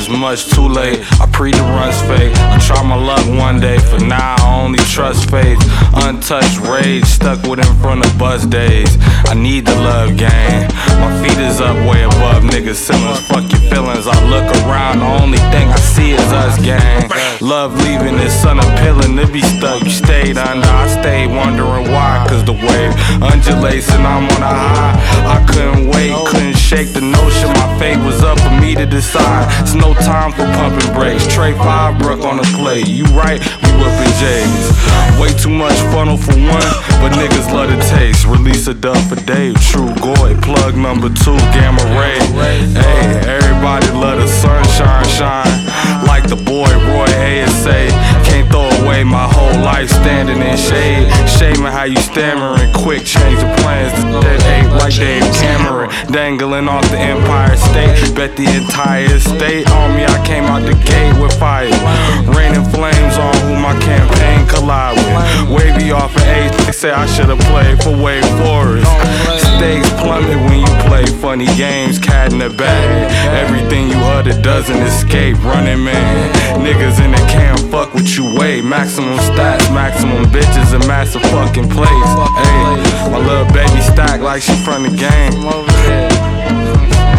it's much too late. I pre the runs fake. I try my luck one day. For now, I only trust faith. Untouched rage, stuck with in front of bus days. I need the love game. My feet is up way above niggas' ceilings. Fuck your feelings. I look around, the only thing I see is us, gang. Love leaving is unappealing. To be stuck, you stayed under. I stayed wondering why. Cause the wave undulates and I'm on a high. I couldn't wait, couldn't shake the notion. My fate was up for me to decide. It's no time for pumping brakes. Trey 5 Brook on the plate. You right, we whipping J's. Way too much funnel for one, but niggas love the taste. Release a dub for Dave, True Goy, plug number 2, Gamma Ray. Hey, everybody love the sunshine shine. Like the boy Roy ASA. Can't throw away my whole life standing in shade. Shaming how you stammering, quick change the plans. That ain't like Dave Cameron. Dangling off the Empire State. Bet the entire state on me. I came out the gate with fire. Raining flames on who my campaign collide with. Wavy off of age, they say I should've played for Wake Forest. Stakes plummet when you play funny games, cat in the bag. Everything you utter doesn't escape, running man. Niggas in the camp, fuck what you weigh. Maximum stats, maximum bitches, and massive fucking plays. Hey, my little baby stack like she from the game.